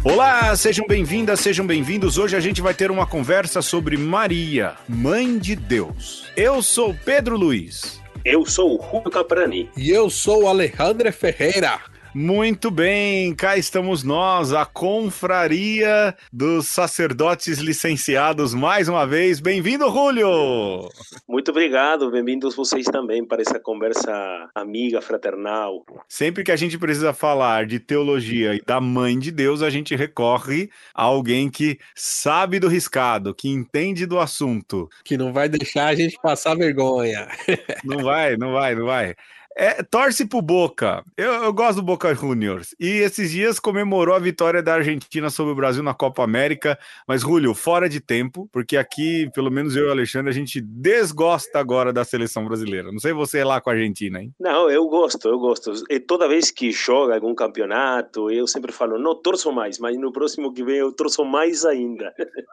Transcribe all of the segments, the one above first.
Olá, sejam bem-vindas, sejam bem-vindos. Hoje a gente vai ter uma conversa sobre Maria, Mãe de Deus. Eu sou Pedro Luiz. Eu sou o Rubio Caprani. E eu sou o Alejandro Ferreira. Muito bem, cá estamos nós, a Confraria dos Sacerdotes Licenciados, mais uma vez. Bem-vindo, Julio! Muito obrigado, bem-vindos vocês também para essa conversa amiga, fraternal. Sempre que a gente precisa falar de teologia e da Mãe de Deus, a gente recorre a alguém que sabe do riscado, que entende do assunto. Que não vai deixar a gente passar vergonha. Não vai. Torce pro Boca. Eu gosto do Boca Juniors. E esses dias comemorou a vitória da Argentina sobre o Brasil na Copa América. Mas, Julio, fora de tempo, porque aqui, pelo menos eu e o Alexandre, a gente desgosta agora da seleção brasileira. Não sei você lá com a Argentina, hein? Não, eu gosto. E toda vez que joga algum campeonato, eu sempre falo, não torço mais, mas no próximo que vem eu torço mais ainda.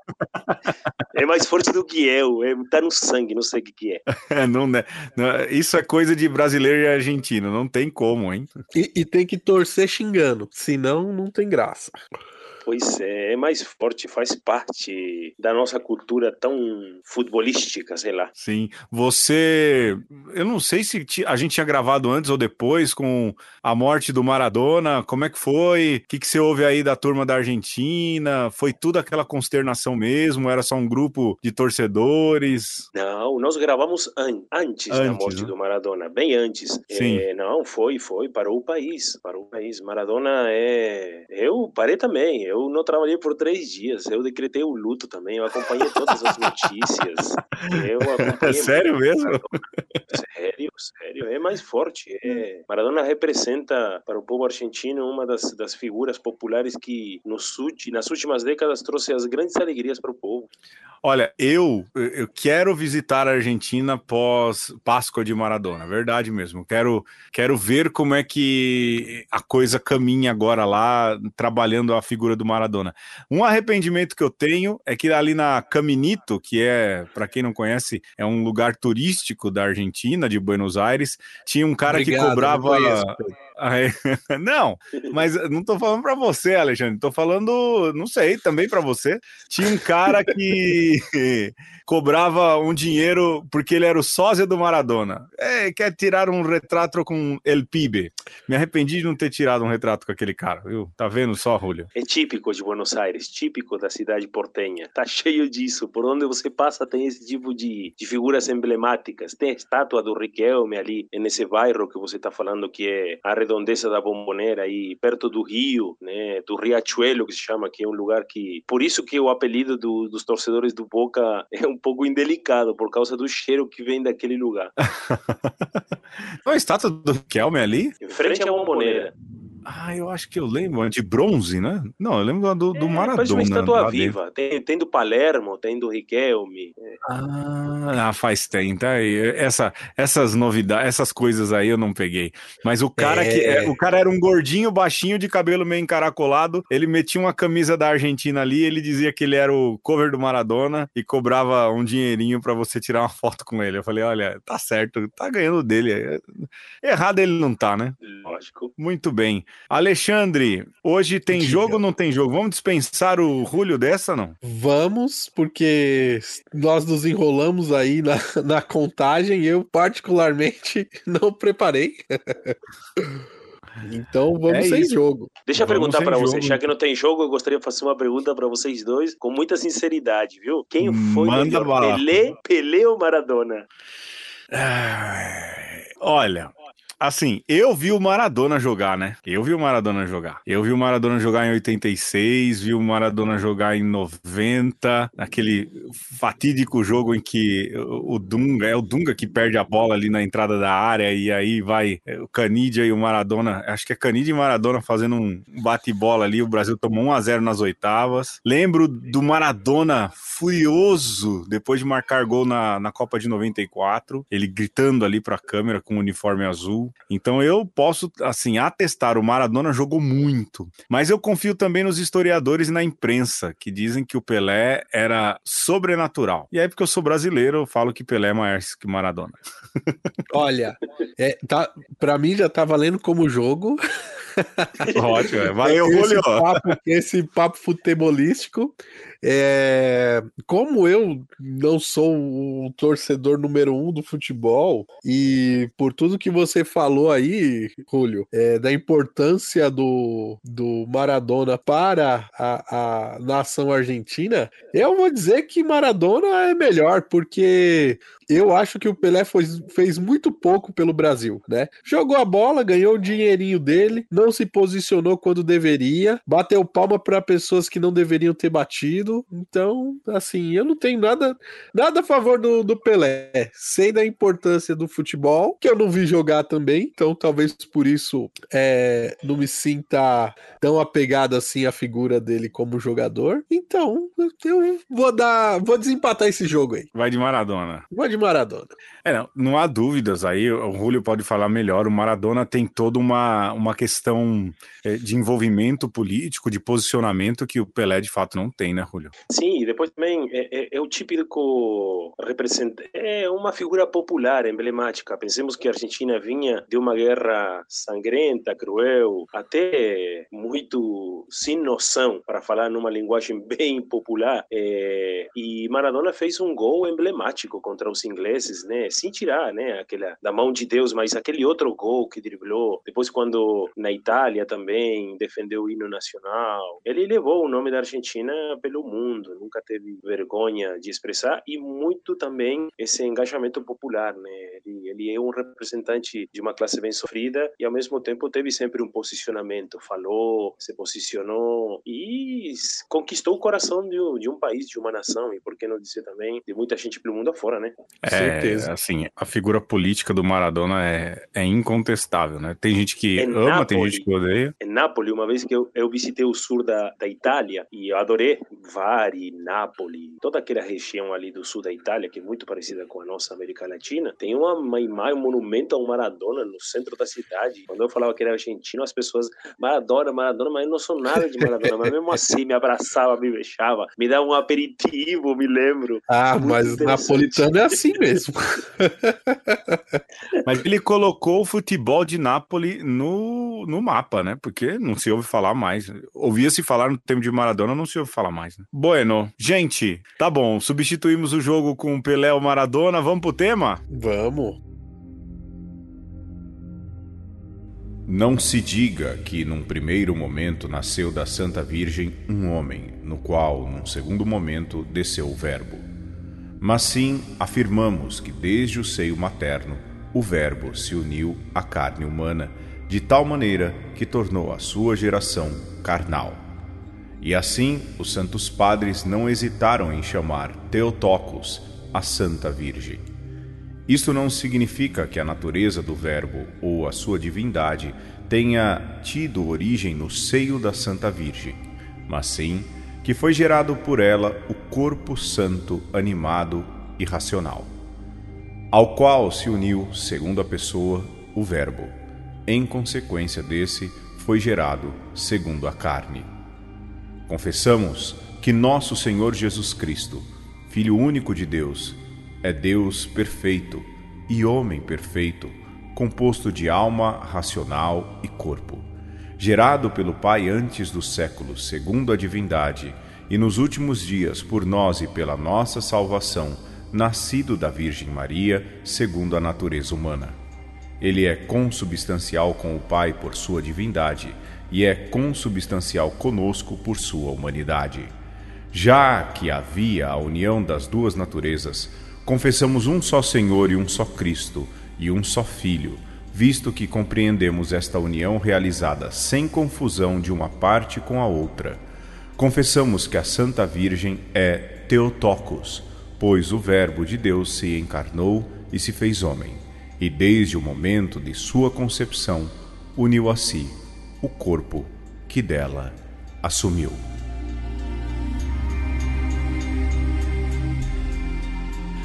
É mais forte do que eu, tá no sangue, não sei o que é. Isso é coisa de brasileiro e argentino, não tem como, hein? E tem que torcer xingando, senão não tem graça. Pois é mais forte, faz parte da nossa cultura tão futebolística, sei lá. Sim, eu não sei se a gente tinha gravado antes ou depois com a morte do Maradona, como é que foi? O que você ouve aí da turma da Argentina? Foi tudo aquela consternação mesmo? Era só um grupo de torcedores? Não, nós gravamos antes da morte, né, do Maradona, bem antes. Sim. Não, foi, parou o país. Maradona eu parei também, eu não trabalhei por 3 dias, eu decretei o luto também, eu acompanhei todas as notícias. Sério mesmo? Sério, é mais forte. Maradona representa para o povo argentino uma das figuras populares que nas últimas décadas trouxe as grandes alegrias para o povo. Olha, eu quero visitar a Argentina pós Páscoa de Maradona, verdade mesmo. Quero ver como é que a coisa caminha agora lá, trabalhando a figura do Maradona. Um arrependimento que eu tenho é que ali na Caminito, que é, para quem não conhece, é um lugar turístico da Argentina, de Buenos Aires, tinha um cara que cobrava... Não, mas não tô falando pra você, Alexandre, tô falando, não sei, também pra você. Tinha um cara que cobrava um dinheiro porque ele era o sósia do Maradona. Quer tirar um retrato com El Pibe. Me arrependi de não ter tirado um retrato com aquele cara, viu? Tá vendo só, Julio? É típico de Buenos Aires, típico da cidade portenha. Tá cheio disso. Por onde você passa tem esse tipo de figuras emblemáticas. Tem a estátua do Riquelme ali, nesse bairro que você tá falando, que é a redondeza da Bombonera, aí perto do Rio, né, do Riachuelo, que se chama, que é um lugar que... Por isso que o apelido dos torcedores do Boca é um pouco indelicado, por causa do cheiro que vem daquele lugar. A estátua do Riquelme ali? Em frente à Bombonera. Eu acho que eu lembro, de bronze, né? Não, eu lembro do Maradona. Faz uma estátua viva, tem do Palermo, tem do Riquelme. Faz tempo, tá aí. Essas novidades, essas coisas aí eu não peguei. Mas o cara o cara era um gordinho, baixinho, de cabelo meio encaracolado, ele metia uma camisa da Argentina ali, ele dizia que ele era o cover do Maradona e cobrava um dinheirinho pra você tirar uma foto com ele. Eu falei, olha, tá certo, tá ganhando dele. Errado ele não tá, né? Lógico. Muito bem. Alexandre, hoje tem jogo ou não tem jogo? Vamos dispensar o Julio dessa, não? Vamos, porque nós nos enrolamos aí na contagem, eu particularmente não preparei. Então vamos sem jogo. Deixa eu perguntar para você, já que não tem jogo, eu gostaria de fazer uma pergunta para vocês dois, com muita sinceridade, viu? Quem foi melhor, Pelé ou Maradona? Olha... Assim, eu vi o Maradona jogar, né? Eu vi o Maradona jogar em 86, vi o Maradona jogar em 90, naquele fatídico jogo em que o Dunga que perde a bola ali na entrada da área e aí vai o Canidia e o Maradona, acho que é Canidia e Maradona fazendo um bate-bola ali, o Brasil tomou 1-0 nas oitavas. Lembro do Maradona furioso depois de marcar gol na Copa de 94, ele gritando ali pra câmera com o uniforme azul. Então eu posso, assim, atestar, o Maradona jogou muito, mas eu confio também nos historiadores e na imprensa, que dizem que o Pelé era sobrenatural. E aí, porque eu sou brasileiro, eu falo que Pelé é maior que Maradona. Olha, pra mim já tá valendo como jogo, Ótimo, valeu, Julio. Esse papo futebolístico. Como eu não sou o torcedor número 1 do futebol, e por tudo que você falou aí, Julio, da importância do Maradona para a nação argentina, eu vou dizer que Maradona é melhor, porque eu acho que o Pelé fez muito pouco pelo Brasil, né? Jogou a bola, ganhou o dinheirinho dele, não se posicionou quando deveria, bateu palma para pessoas que não deveriam ter batido. Então, assim, eu não tenho nada a favor do Pelé. Sei da importância do futebol, que eu não vi jogar também, então talvez por isso não me sinta tão apegado assim à figura dele como jogador. Então, eu vou desempatar esse jogo aí. Vai de Maradona. Vou de Maradona. Não há dúvidas aí, o Julio pode falar melhor, o Maradona tem toda uma questão de envolvimento político, de posicionamento que o Pelé de fato não tem, né, Julio? Sim, e depois também é o típico representante, é uma figura popular, emblemática. Pensemos que a Argentina vinha de uma guerra sangrenta, cruel, até muito sem noção, para falar numa linguagem bem popular, e Maradona fez um gol emblemático contra os ingleses, né? Sem tirar, né, aquela da mão de Deus, mas aquele outro gol que driblou, depois quando na Itália também defendeu o hino nacional, ele levou o nome da Argentina pelo mundo, nunca teve vergonha de expressar, e muito também esse engajamento popular, né? Ele é um representante de uma classe bem sofrida e ao mesmo tempo teve sempre um posicionamento, falou, se posicionou e conquistou o coração de um país, de uma nação, e por que não dizer também de muita gente pelo mundo afora, né? Certeza. Assim, a figura política do Maradona é incontestável, né? Tem gente que ama, Nápoles, tem gente que odeia. Em Nápoles, uma vez que eu visitei o sul da Itália, e eu adorei Bari, Nápoles, toda aquela região ali do sul da Itália, que é muito parecida com a nossa América Latina, tem uma imagem, um monumento ao Maradona no centro da cidade. Quando eu falava que era argentino, as pessoas, Maradona, mas eu não sou nada de Maradona, mas mesmo assim me abraçava, me beijava, me dava um aperitivo, me lembro. Mas napolitano é assim mesmo. Mas ele colocou o futebol de Nápoles no mapa, né? Porque não se ouve falar mais. Ouvia-se falar no tempo de Maradona, não se ouve falar mais, né? Bueno, gente, tá bom. Substituímos o jogo com Pelé ou Maradona. Vamos pro tema? Vamos. Não se diga que num primeiro momento nasceu da Santa Virgem um homem, no qual, num segundo momento, desceu o Verbo. Mas sim afirmamos que desde o seio materno o Verbo se uniu à carne humana, de tal maneira que tornou a sua geração carnal. E assim os santos padres não hesitaram em chamar Theotokos a Santa Virgem. Isto não significa que a natureza do Verbo ou a sua divindade tenha tido origem no seio da Santa Virgem, mas sim que foi gerado por ela o corpo santo, animado e racional, ao qual se uniu, segundo a pessoa, o Verbo. Em consequência desse, foi gerado segundo a carne. Confessamos que nosso Senhor Jesus Cristo, Filho único de Deus, é Deus perfeito e homem perfeito, composto de alma, racional e corpo, gerado pelo Pai antes dos séculos, segundo a divindade, e nos últimos dias por nós e pela nossa salvação, nascido da Virgem Maria, segundo a natureza humana. Ele é consubstancial com o Pai por sua divindade e é consubstancial conosco por sua humanidade. Já que havia a união das duas naturezas, confessamos um só Senhor e um só Cristo e um só Filho, visto que compreendemos esta união realizada sem confusão de uma parte com a outra. Confessamos que a Santa Virgem é Theotokos, pois o Verbo de Deus se encarnou e se fez homem, e desde o momento de sua concepção uniu a si o corpo que dela assumiu.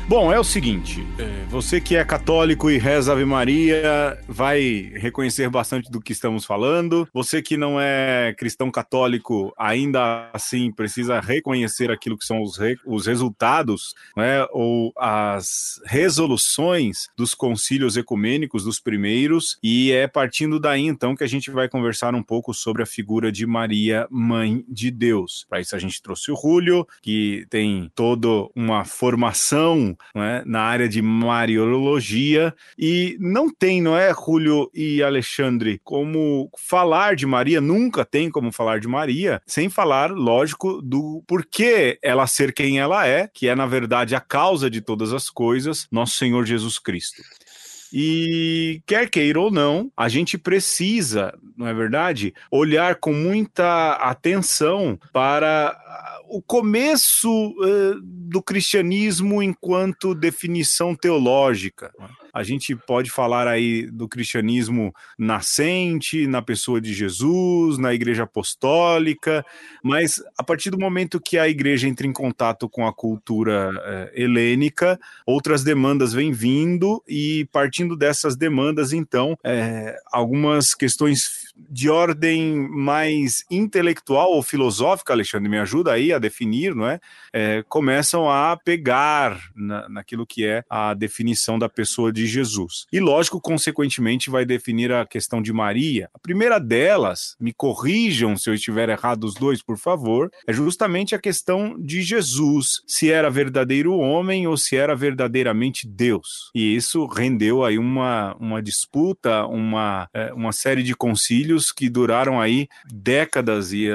Bom, é o seguinte, você que é católico e reza Ave Maria vai reconhecer bastante do que estamos falando. Você que não é cristão católico, ainda assim precisa reconhecer aquilo que são os resultados, né, ou as resoluções dos concílios ecumênicos, dos primeiros, e é partindo daí então que a gente vai conversar um pouco sobre a figura de Maria, Mãe de Deus. Para isso a gente trouxe o Júlio, que tem toda uma formação, né, na área de Mariologia, e não tem, não é, Júlio e Alexandre, como falar de Maria, nunca tem como falar de Maria, sem falar, lógico, do porquê ela ser quem ela é, que é, na verdade, a causa de todas as coisas, nosso Senhor Jesus Cristo. E quer queira ou não, a gente precisa, não é verdade, olhar com muita atenção para o começo do cristianismo enquanto definição teológica. A gente pode falar aí do cristianismo nascente, na pessoa de Jesus, na igreja apostólica, mas a partir do momento que a igreja entra em contato com a cultura helênica, outras demandas vêm vindo e partindo dessas demandas, então, algumas questões de ordem mais intelectual ou filosófica, Alexandre, me ajuda aí a definir, não é? Começam a pegar naquilo que é a definição da pessoa de Jesus. E, lógico, consequentemente, vai definir a questão de Maria. A primeira delas, me corrijam se eu estiver errado os dois, por favor, é justamente a questão de Jesus, se era verdadeiro homem ou se era verdadeiramente Deus. E isso rendeu aí uma disputa, uma série de concílios que duraram aí décadas e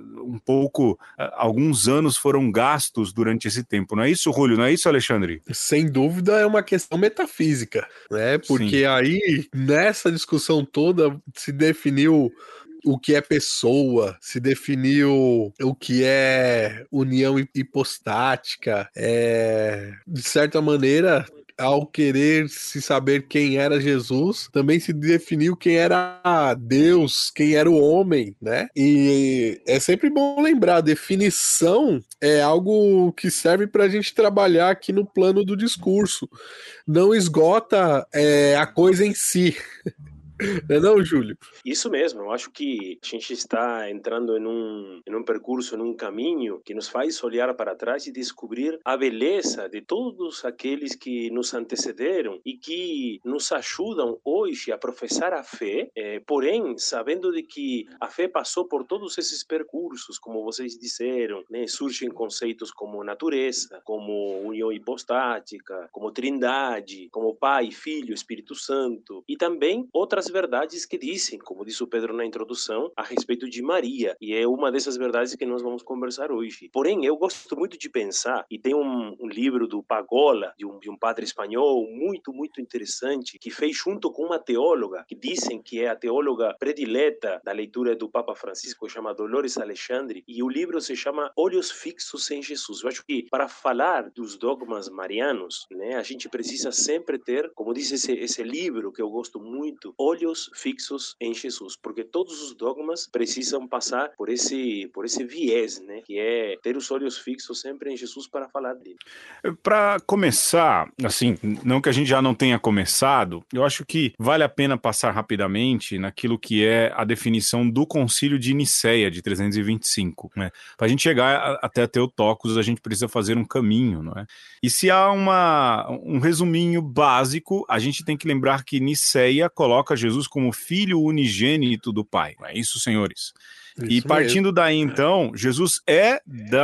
alguns anos foram gastos durante esse tempo. Não é isso, Júlio? Não é isso, Alexandre? Sem dúvida é uma questão metafísica, né? Porque Sim. Aí, nessa discussão toda, se definiu o que é pessoa, se definiu o que é união hipostática, de certa maneira, ao querer se saber quem era Jesus, também se definiu quem era Deus, quem era o homem, né? E é sempre bom lembrar, a definição é algo que serve para a gente trabalhar aqui no plano do discurso. Não esgota a coisa em si. Não, Júlio? Isso mesmo, eu acho que a gente está entrando em um percurso, em um caminho que nos faz olhar para trás e descobrir a beleza de todos aqueles que nos antecederam e que nos ajudam hoje a professar a fé, porém, sabendo de que a fé passou por todos esses percursos, como vocês disseram, né? Surgem conceitos como natureza, como união hipostática, como trindade, como Pai, Filho, Espírito Santo, e também outras verdades que dizem, como disse o Pedro na introdução, a respeito de Maria, e é uma dessas verdades que nós vamos conversar hoje. Porém, eu gosto muito de pensar, e tem um livro do Pagola, de um padre espanhol, muito, muito interessante, que fez junto com uma teóloga, que dizem que é a teóloga predileta da leitura do Papa Francisco, chama Dolores Alexandre, e o livro se chama Olhos Fixos em Jesus. Eu acho que para falar dos dogmas marianos, né, a gente precisa sempre ter, como diz esse livro que eu gosto muito, olhos fixos em Jesus, porque todos os dogmas precisam passar por esse viés, né, que é ter os olhos fixos sempre em Jesus para falar dele. Para começar, assim, não que a gente já não tenha começado, eu acho que vale a pena passar rapidamente naquilo que é a definição do Concílio de Nicéia, de 325, né? Para a gente chegar até Theotokos, a gente precisa fazer um caminho, não é? E se há um resuminho básico, a gente tem que lembrar que Nicéia coloca Jesus como filho unigênito do Pai. Não é isso, senhores? Isso e partindo mesmo. daí, então, Jesus é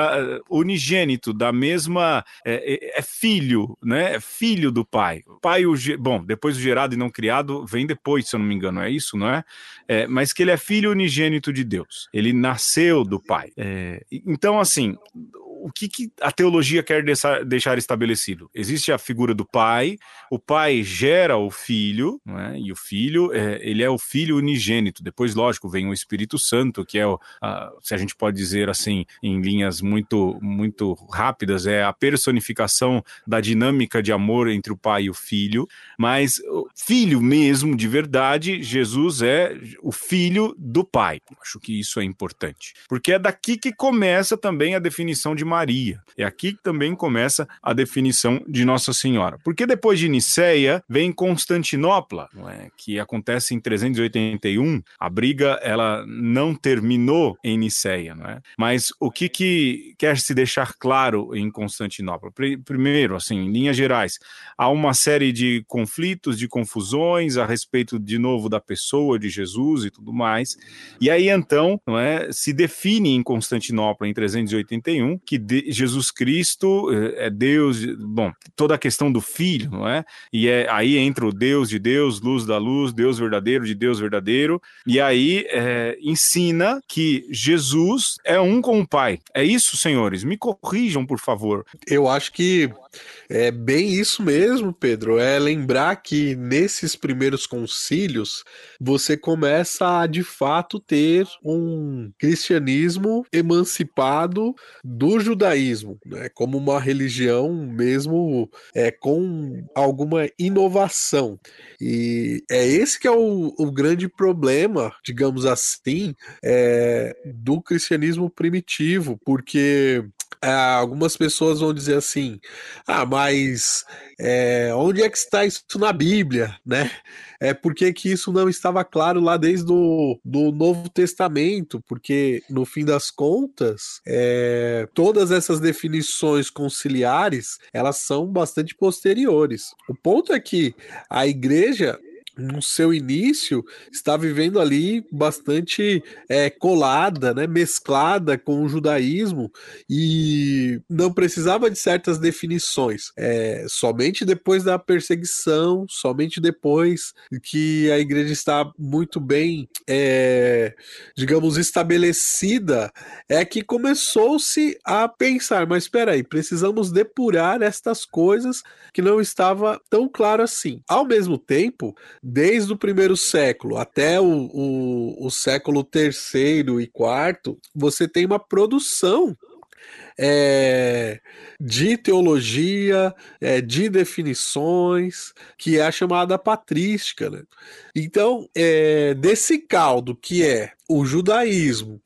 unigênito, da mesma... É filho, né? É filho do Pai. Bom, depois o gerado e não criado vem depois, se eu não me engano, é isso, não é? Mas que ele é filho unigênito de Deus. Ele nasceu do Pai. Então, assim... O que a teologia quer deixar estabelecido? Existe a figura do pai, o pai gera o filho, não é? E o filho, ele é o filho unigênito. Depois, lógico, vem o Espírito Santo, que é, se a gente pode dizer assim, em linhas muito, muito rápidas, é a personificação da dinâmica de amor entre o pai e o filho. Mas o filho mesmo, de verdade, Jesus é o filho do pai. Acho que isso é importante. Porque é daqui que começa também a definição de Maria. É aqui que também começa a definição de Nossa Senhora. Porque depois de Nicéia vem Constantinopla, não é? Que acontece em 381. A briga ela não terminou em Nicéia, não é? Mas o que quer se deixar claro em Constantinopla? Primeiro, assim, em linhas gerais, há uma série de conflitos, de confusões a respeito, de novo, da pessoa de Jesus e tudo mais. E aí, então, não é, se define em Constantinopla, em 381, que Jesus Cristo é Deus, bom, toda a questão do Filho, não é? E aí entra o Deus de Deus, luz da luz, Deus verdadeiro de Deus verdadeiro, e aí ensina que Jesus é um com o Pai. É isso, senhores? Me corrijam, por favor. Eu acho que é bem isso mesmo, Pedro. É lembrar que nesses primeiros concílios você começa a de fato ter um cristianismo emancipado do judaísmo, né? Como uma religião mesmo com alguma inovação. E é esse que é o grande problema, digamos assim, do cristianismo primitivo, porque algumas pessoas vão dizer assim, mas onde é que está isso na Bíblia, né? Por que isso não estava claro lá desde do Novo Testamento? Porque, no fim das contas, todas essas definições conciliares, elas são bastante posteriores. O ponto é que a igreja, no seu início, está vivendo ali bastante colada, né, mesclada com o judaísmo, e não precisava de certas definições. Somente depois da perseguição, somente depois que a igreja está muito bem, digamos, estabelecida, é que começou-se a pensar, mas espera aí, precisamos depurar estas coisas que não estava tão claro assim. Ao mesmo tempo, desde o primeiro século até o século terceiro e quarto, você tem uma produção de teologia, de definições, que é a chamada patrística, né? Então, desse caldo que é o judaísmo,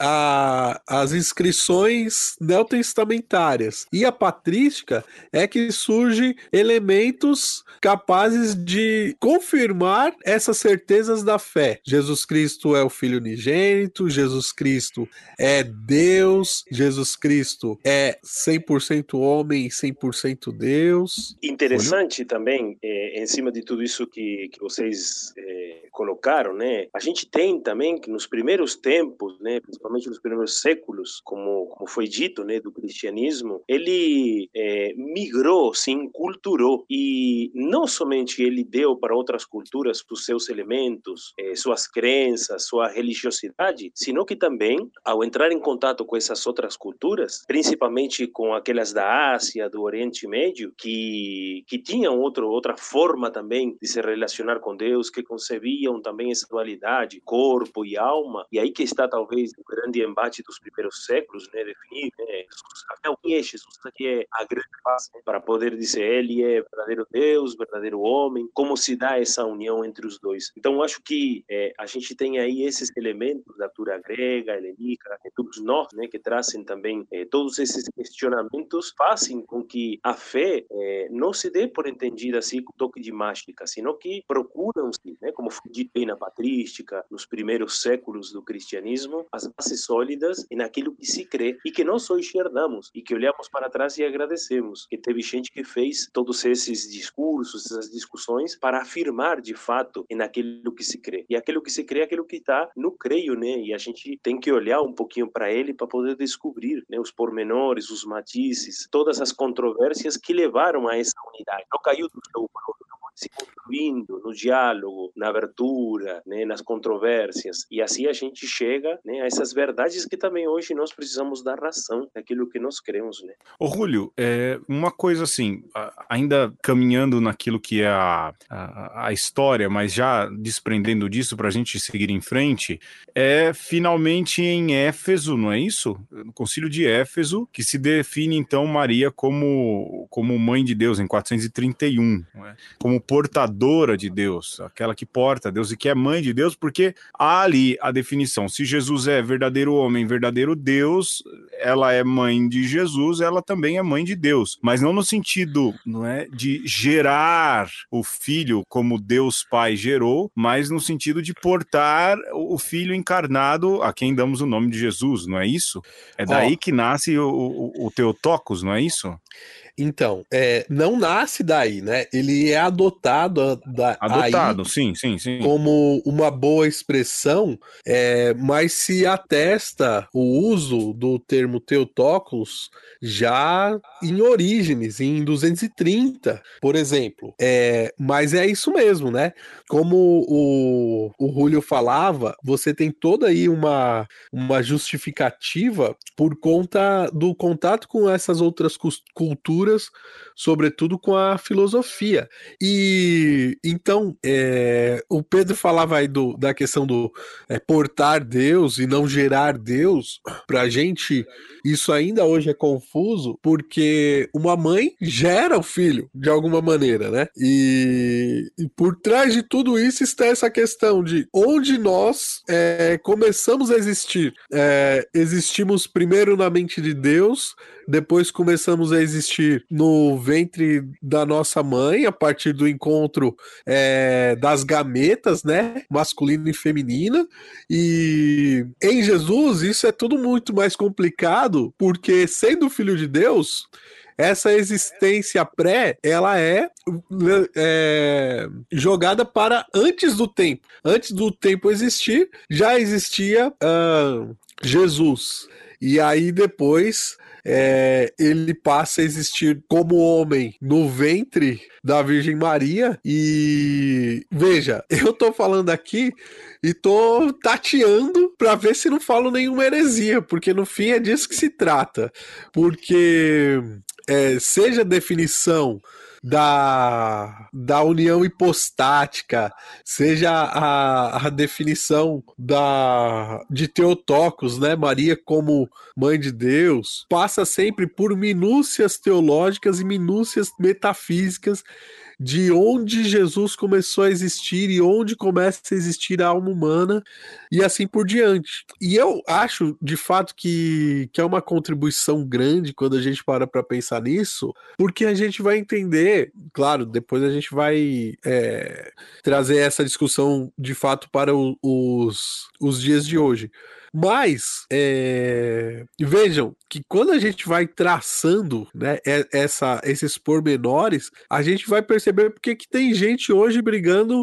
as inscrições neotestamentárias e a patrística, é que surgem elementos capazes de confirmar essas certezas da fé. Jesus Cristo é o Filho unigênito, Jesus Cristo é Deus, Jesus Cristo é 100% homem e 100% Deus. Interessante também, em cima de tudo isso que vocês colocaram, né? A gente tem também que nos primeiros tempos, né, principalmente nos primeiros séculos, como foi dito, né, do cristianismo, ele migrou, se enculturou, e não somente ele deu para outras culturas os seus elementos, suas crenças, sua religiosidade, sino que também, ao entrar em contato com essas outras culturas, principalmente com aquelas da Ásia, do Oriente Médio, que tinham outra forma também de se relacionar com Deus, que concebiam também essa dualidade, corpo e alma, e aí que está talvez o grande embate dos primeiros séculos, né, definir, né, Jesus, até o que é Jesus, aqui é a grande base, né, para poder dizer ele é verdadeiro Deus, verdadeiro homem, como se dá essa união entre os dois. Então, acho que a gente tem aí esses elementos da cultura grega, helênica, todos nós, né, que trazem também todos esses questionamentos, fazem com que a fé não se dê por entendida assim com toque de mágica, sino que procuram-se, né, como foi dito aí na patrística, nos primeiros séculos do cristianismo, as bases sólidas naquilo que se crê e que nós só enxergamos e que olhamos para trás e agradecemos que teve gente que fez todos esses discursos, essas discussões para afirmar de fato naquilo que se crê. E aquilo que se crê é aquilo que está no creio, né? E a gente tem que olhar um pouquinho para ele para poder descobrir, né, os pormenores, os matizes, todas as controvérsias que levaram a essa unidade. Não caiu do seu próprio, se construindo no diálogo, na abertura, né, nas controvérsias. E assim a gente chega, né, a essas verdades que também hoje nós precisamos dar razão daquilo que nós cremos, né? Ô, Júlio, uma coisa assim, ainda caminhando naquilo que é a história, mas já desprendendo disso para a gente seguir em frente, finalmente em Éfeso, não é isso? No Concílio de Éfeso, que se define então Maria como mãe de Deus, em 431, não é? Como portadora de Deus, aquela que porta manifesta Deus e que é mãe de Deus, porque há ali a definição. Se Jesus é verdadeiro homem, verdadeiro Deus, ela é mãe de Jesus, ela também é mãe de Deus. Mas não no sentido, não é, de gerar o filho como Deus Pai gerou, mas no sentido de portar o filho encarnado a quem damos o nome de Jesus, não é isso? É daí que nasce o Theotokos, não é isso? Então, não nasce daí, né? Ele é adotado Adotado, aí sim. como uma boa expressão, mas se atesta o uso do termo Theotokos já em Orígenes, em 230, por exemplo. Mas é isso mesmo, né? Como o Júlio falava, você tem toda aí uma justificativa por conta do contato com essas outras culturas, sobretudo com a filosofia. E então, o Pedro falava aí da questão do portar Deus e não gerar Deus. Pra gente, isso ainda hoje é confuso, porque uma mãe gera o filho, de alguma maneira, né? E por trás de tudo isso está essa questão de onde nós começamos a existir. Existimos primeiro na mente de Deus, depois começamos a existir no ventre da nossa mãe, a partir do encontro das gametas, né? Masculina e feminina. E em Jesus, isso é tudo muito mais complicado, porque sendo filho de Deus, essa existência pré, ela é jogada para antes do tempo. Antes do tempo existir, já existia Jesus. E aí depois ele passa a existir como homem no ventre da Virgem Maria. E veja, eu tô falando aqui e tô tateando para ver se não falo nenhuma heresia, porque no fim é disso que se trata. Porque seja a definição da união hipostática, seja a definição de Theotokos, né? Maria como mãe de Deus, passa sempre por minúcias teológicas e minúcias metafísicas de onde Jesus começou a existir e onde começa a existir a alma humana e assim por diante. E eu acho, de fato, que é uma contribuição grande quando a gente para pensar nisso, porque a gente vai entender, claro, depois a gente vai trazer essa discussão de fato para os dias de hoje. Mas vejam que quando a gente vai traçando, né, esses pormenores, a gente vai perceber porque que tem gente hoje brigando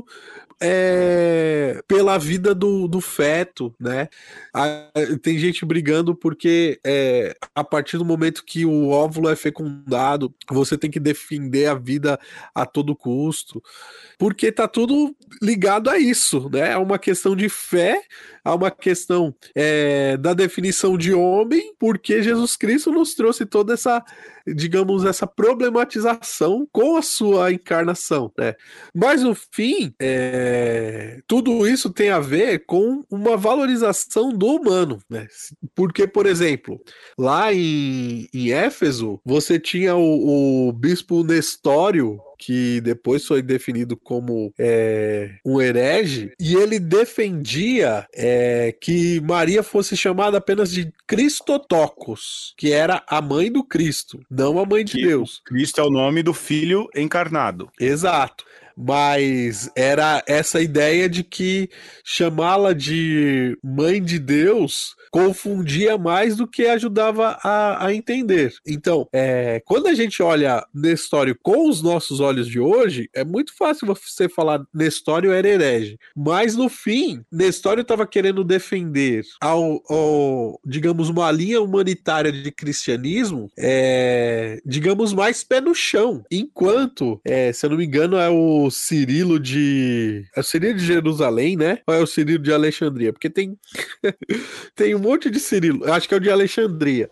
pela vida do feto, né? Tem gente brigando porque a partir do momento que o óvulo é fecundado, você tem que defender a vida a todo custo, porque tá tudo ligado a isso, né? É uma questão de fé, é uma questão da definição de homem, porque Jesus Cristo nos trouxe toda essa, digamos, essa problematização com a sua encarnação, né? Mas no fim, tudo isso tem a ver com uma valorização do humano, né? Porque, por exemplo, lá em Éfeso, você tinha o bispo Nestório, que depois foi definido como um herege, e ele defendia que Maria fosse chamada apenas de Cristotokos, que era a mãe do Cristo, não a mãe de Deus. Cristo é o nome do Filho encarnado. Exato. Mas era essa ideia de que chamá-la de mãe de Deus confundia mais do que ajudava a entender. Então, quando a gente olha Nestório com os nossos olhos de hoje, é muito fácil você falar Nestório era herege. Mas no fim, Nestório estava querendo defender digamos, uma linha humanitária de cristianismo, digamos, mais pé no chão. Enquanto, se eu não me engano, é o Cirilo de Jerusalém, né? Ou é o Cirilo de Alexandria? Porque tem um monte de Cirilo. Acho que é o de Alexandria.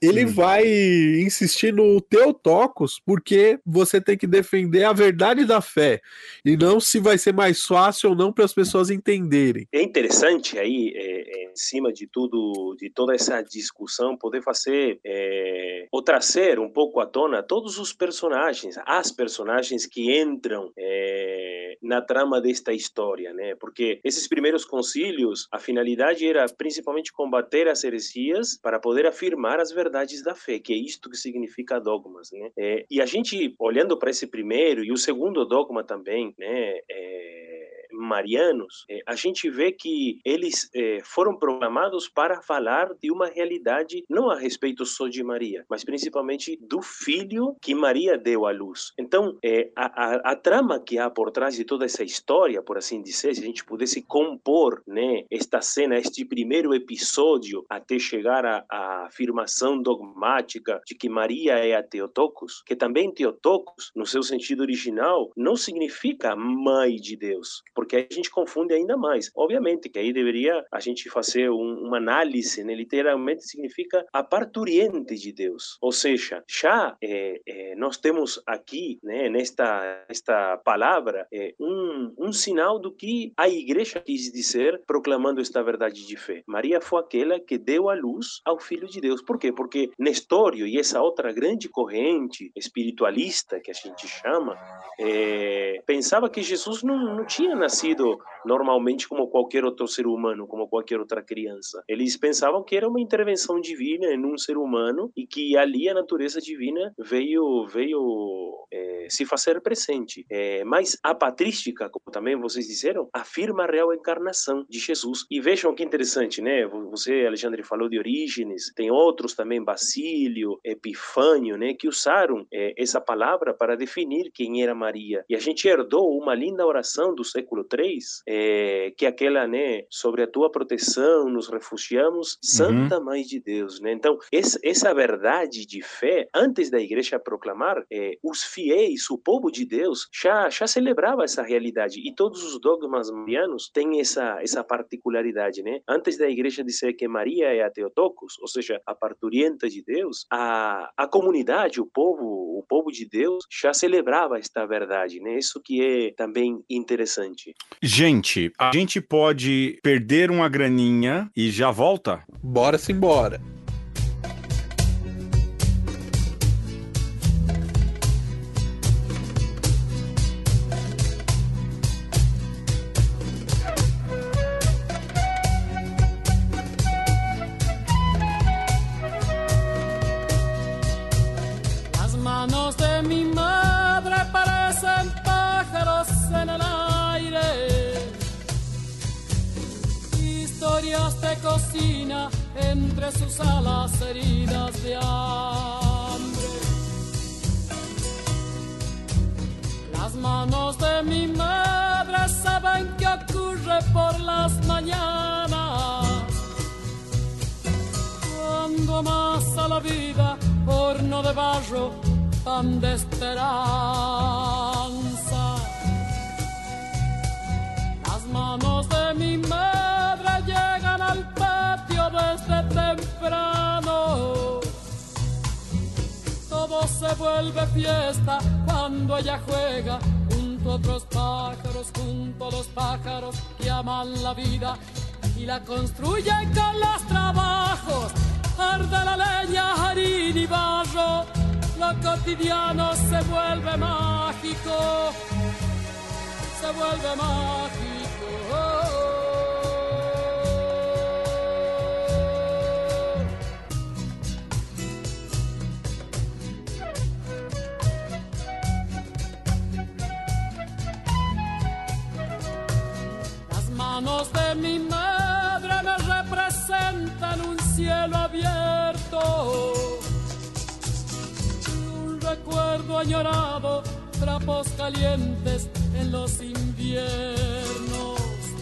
ele vai insistir no Theotokos porque você tem que defender a verdade da fé e não se vai ser mais fácil ou não para as pessoas entenderem. É interessante aí, em cima de tudo, de toda essa discussão, poder fazer ou trazer um pouco à tona todos os personagens, as personagens que entram na trama desta história, né? Porque esses primeiros concílios, a finalidade era principalmente combater as heresias para poder afirmar as verdades da fé, que é isto que significa dogmas, né? E a gente, olhando para esse primeiro e o segundo dogma também, né? Marianos, a gente vê que eles foram proclamados para falar de uma realidade não a respeito só de Maria, mas principalmente do filho que Maria deu à luz. Então, a trama que há por trás de toda essa história, por assim dizer, se a gente pudesse compor, né, esta cena, este primeiro episódio, até chegar à afirmação dogmática de que Maria é a Theotokos, que também Theotokos, no seu sentido original, não significa mãe de Deus, porque aí a gente confunde ainda mais. Obviamente que aí deveria a gente fazer uma análise, né? Literalmente significa a parturiente de Deus. Ou seja, já nós temos aqui, né, nesta palavra, um sinal do que a igreja quis dizer proclamando esta verdade de fé. Maria foi aquela que deu a luz ao Filho de Deus. Por quê? Porque Nestório e essa outra grande corrente espiritualista que a gente chama, pensava que Jesus não tinha nascido normalmente como qualquer outro ser humano, como qualquer outra criança. Eles pensavam que era uma intervenção divina em um ser humano e que ali a natureza divina veio se fazer presente. Mas a patrística, como também vocês disseram, afirma a real encarnação de Jesus. E vejam que interessante, né? Você, Alexandre, falou de Orígenes, tem outros também, Basílio, Epifânio, né? Que usaram essa palavra para definir quem era Maria. E a gente herdou uma linda oração do século III, que é aquela, né? Sobre a tua proteção nos refugiamos, Santa Mãe de Deus, né? Então, essa verdade de fé, antes da igreja proclamar, os fiéis, o povo de Deus, já celebrava essa realidade. E todos os dogmas marianos têm essa particularidade, né? Antes da igreja dizer que Maria é a Theotokos, ou seja, a parturienta de Deus, a comunidade, o povo de Deus já celebrava esta verdade, né? Isso que é também interessante. Gente, a gente pode perder uma graninha e já volta? Bora simbora. Cocina entre sus alas heridas de hambre. Las manos de mi madre saben qué ocurre por las mañanas, cuando amasa la vida horno de barro, pan de esperanza. Las manos de mi madre llegan al patio desde temprano. Todo se vuelve fiesta cuando ella juega junto a otros pájaros, junto a los pájaros que aman la vida y la construyen con los trabajos. Arde la leña, harina y barro, lo cotidiano se vuelve mágico, se vuelve mágico. Las manos de mi madre me representan un cielo abierto, un recuerdo añorado, trapos calientes en los inviernos.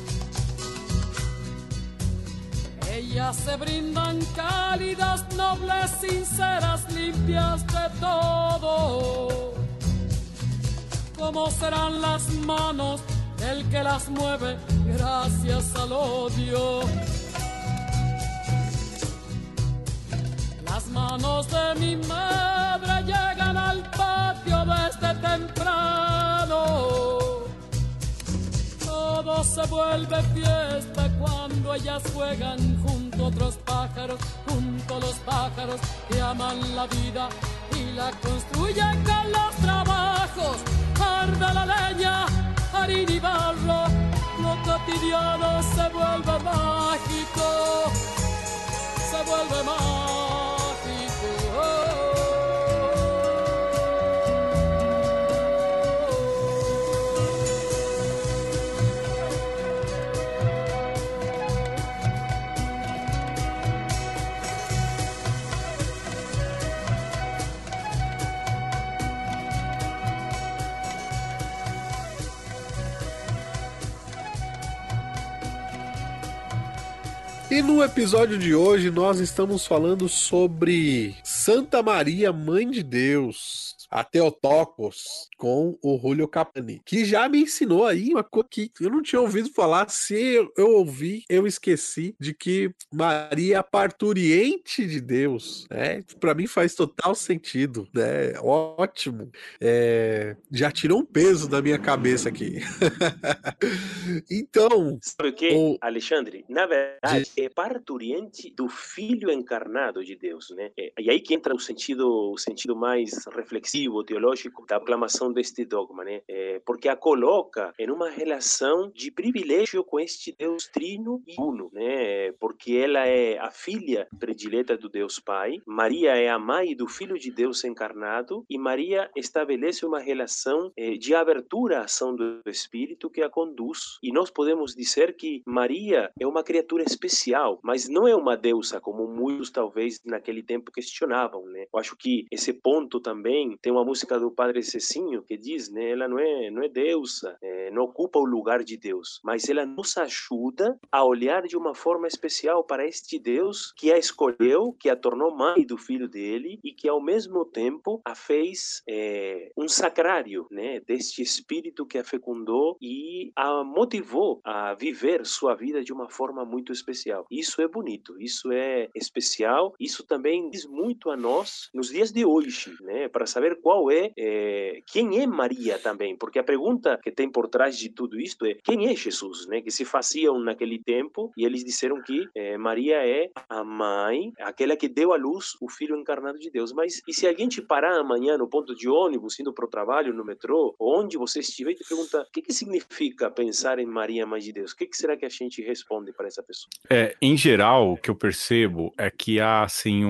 Ellas se brindan cálidas, nobles, sinceras, limpias de todo. ¿Cómo serán las manos del que las mueve gracias al odio? Las manos de mi madre llegan al patio desde temprano. Todo se vuelve fiesta cuando ellas juegan junto a otros pájaros, junto a los pájaros que aman la vida y la construyen con los trabajos. Arde la leña, harina y barro, lo cotidiano se vuelve mágico, se vuelve mágico. E no episódio de hoje nós estamos falando sobre Santa Maria, Mãe de Deus, a Theotokos, com o Julio Capani, que já me ensinou aí uma coisa que eu não tinha ouvido falar. Se eu ouvi, eu esqueci de que Maria é a parturiente de Deus, né? Para mim faz total sentido, né? Ótimo. Já tirou um peso da minha cabeça aqui. Então... Sabe o que, Alexandre? Na verdade, é parturiente do Filho encarnado de Deus, né? E aí que entra o sentido mais reflexivo, teológico da aclamação deste dogma, né? Porque a coloca em uma relação de privilégio com este Deus trino e uno, né? Porque ela é a filha predileta do Deus Pai, Maria é a mãe do Filho de Deus encarnado, e Maria estabelece uma relação de abertura à ação do Espírito que a conduz. E nós podemos dizer que Maria é uma criatura especial, mas não é uma deusa, como muitos talvez naquele tempo questionavam, né? Eu acho que esse ponto também tem uma música do Padre Cecinho que diz, né? Ela não é deusa, não ocupa o lugar de Deus, mas ela nos ajuda a olhar de uma forma especial para este Deus que a escolheu, que a tornou mãe do filho dele e que ao mesmo tempo a fez um sacrário, né? Deste Espírito que a fecundou e a motivou a viver sua vida de uma forma muito especial. Isso é bonito, isso é especial, isso também diz muito a nós nos dias de hoje, né? Para saber quem é Maria também, porque a pergunta que tem por trás de tudo isto é quem é Jesus, né? Que se faziam naquele tempo e eles disseram que Maria é a mãe, aquela que deu à luz o Filho encarnado de Deus. Mas e se alguém te parar amanhã no ponto de ônibus, indo para o trabalho, no metrô, onde você estiver, e te pergunta o que significa pensar em Maria, Mãe de Deus? O que será que a gente responde para essa pessoa? Em geral, o que eu percebo é que há, assim,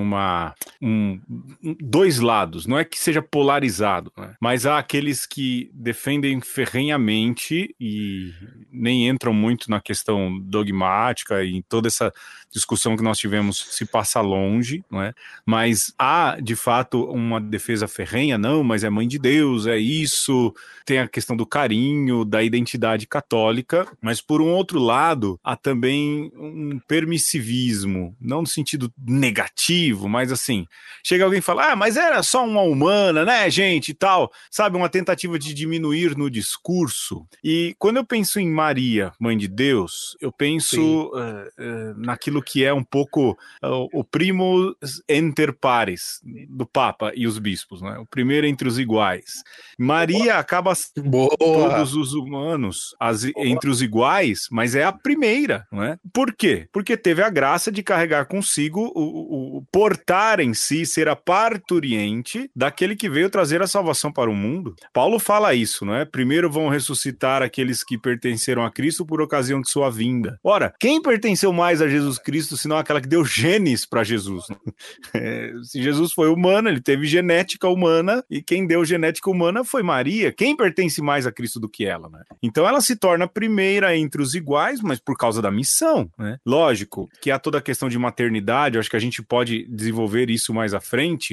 dois lados. Não é que seja polarizado, né? Mas há aqueles que defendem ferrenhamente e nem entram muito na questão dogmática e toda essa discussão que nós tivemos se passa longe, não é? Mas há, de fato, uma defesa ferrenha, não, mas é mãe de Deus, é isso, tem a questão do carinho, da identidade católica, mas por um outro lado, há também um permissivismo, não no sentido negativo, mas assim, chega alguém e fala, mas era só uma humana, né, gente, e tal, sabe, uma tentativa de diminuir no discurso. E quando eu penso em Maria, Mãe de Deus, eu penso naquilo que é um pouco o primo inter pares do Papa e os bispos, né? O primeiro entre os iguais. Maria acaba todos os humanos entre os iguais, mas é a primeira, não é? Por quê? Porque teve a graça de carregar consigo o portar em si, ser a parturiente daquele que veio trazer a salvação para o mundo. Paulo fala isso, não é? Primeiro vão ressuscitar aqueles que pertenceram a Cristo por ocasião de sua vinda. Ora, quem pertenceu mais a Jesus Cristo, senão aquela que deu genes para Jesus? Se Jesus foi humano, ele teve genética humana, e quem deu genética humana foi Maria. Quem pertence mais a Cristo do que ela, né? Então ela se torna a primeira entre os iguais, mas por causa da missão, né? Lógico que há toda a questão de maternidade, eu acho que a gente pode desenvolver isso mais à frente,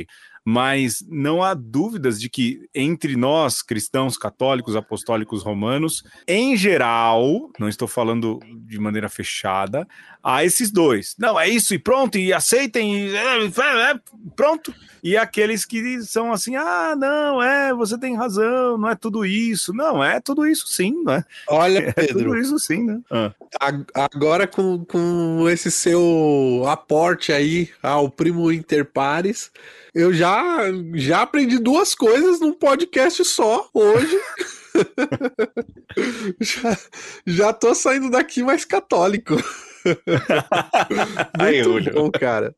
mas não há dúvidas de que entre nós, cristãos, católicos, apostólicos, romanos, em geral, não estou falando de maneira fechada, há esses dois. Não, é isso e pronto, e aceitem, pronto. E aqueles que são assim, não, você tem razão, não é tudo isso. Não, é tudo isso sim, né? Olha, Pedro, tudo isso sim, né? Agora com esse seu aporte aí ao primo inter pares, eu já aprendi duas coisas num podcast só hoje. já tô saindo daqui mais católico. Muito bom, cara.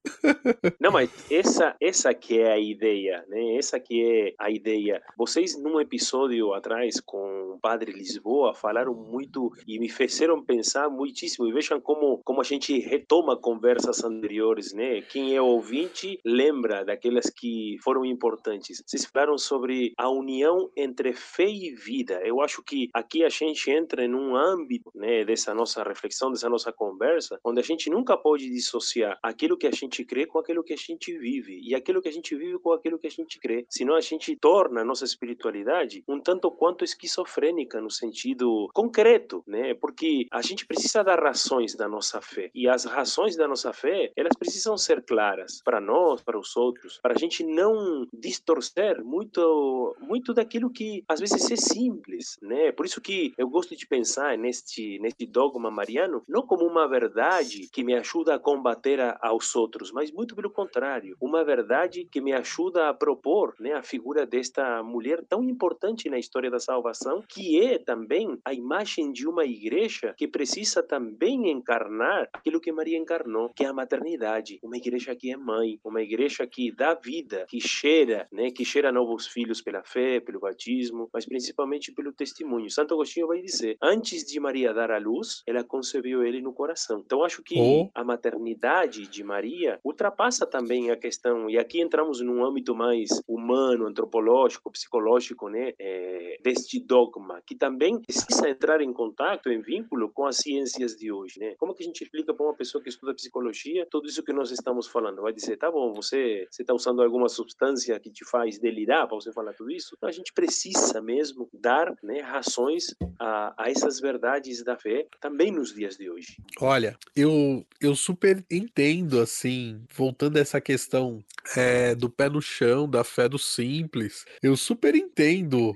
Não, mas essa que é a ideia, né? Essa que é a ideia. Vocês, num episódio atrás com o Padre Lisboa, falaram muito e me fizeram pensar muitíssimo. E vejam como a gente retoma conversas anteriores, né? Quem é ouvinte lembra daquelas que foram importantes. Vocês falaram sobre a união entre fé e vida. Eu acho que aqui a gente entra em um âmbito, né, dessa nossa reflexão, dessa nossa conversa, onde a gente nunca pode dissociar aquilo que a gente crê com aquilo que a gente vive, e aquilo que a gente vive com aquilo que a gente crê. Senão a gente torna a nossa espiritualidade um tanto quanto esquizofrênica no sentido concreto, né? Porque a gente precisa dar razões da nossa fé, e as razões da nossa fé, elas precisam ser claras para nós, para os outros, para a gente não distorcer muito daquilo que às vezes é simples, né? Por isso que eu gosto de pensar neste dogma mariano não como uma verdade que me ajuda a combater aos outros, mas muito pelo contrário, uma verdade que me ajuda a propor, né, a figura desta mulher tão importante na história da salvação, que é também a imagem de uma igreja que precisa também encarnar aquilo que Maria encarnou, que é a maternidade, uma igreja que é mãe, uma igreja que dá vida, que cheira, né, que cheira novos filhos pela fé, pelo batismo, mas principalmente pelo testemunho. Santo Agostinho vai dizer, antes de Maria dar à luz, ela concebeu ele no coração. Então acho que a maternidade de Maria ultrapassa também a questão, e aqui entramos num âmbito mais humano, antropológico, psicológico, né, deste dogma, que também precisa entrar em contato, em vínculo com as ciências de hoje, né? Como que a gente explica para uma pessoa que estuda psicologia tudo isso que nós estamos falando? Vai dizer, tá bom, você está usando alguma substância que te faz delirar para você falar tudo isso? Então a gente precisa mesmo dar, né, razões a essas verdades da fé também nos dias de hoje. Olha, eu super entendo, assim, voltando a essa questão do pé no chão, da fé do simples, eu super entendo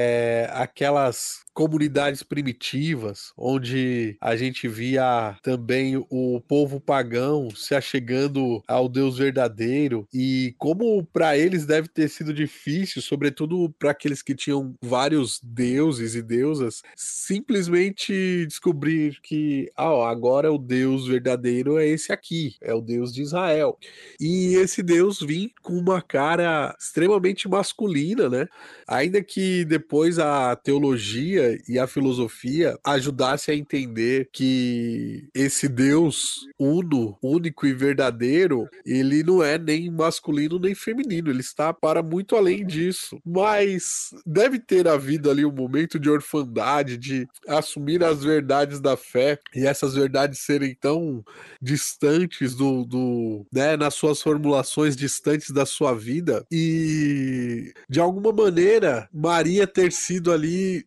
aquelas comunidades primitivas, onde a gente via também o povo pagão se achegando ao Deus verdadeiro, e como para eles deve ter sido difícil, sobretudo para aqueles que tinham vários deuses e deusas, simplesmente descobrir que agora o Deus verdadeiro é esse aqui, é o Deus de Israel. E esse Deus vinha com uma cara extremamente masculina, né? Ainda que depois a teologia e a filosofia ajudasse a entender que esse Deus único e verdadeiro, ele não é nem masculino nem feminino, ele está para muito além disso. Mas deve ter havido ali um momento de orfandade, de assumir as verdades da fé, e essas verdades serem tão distantes né, nas suas formulações distantes da sua vida, e de alguma maneira Maria ter sido ali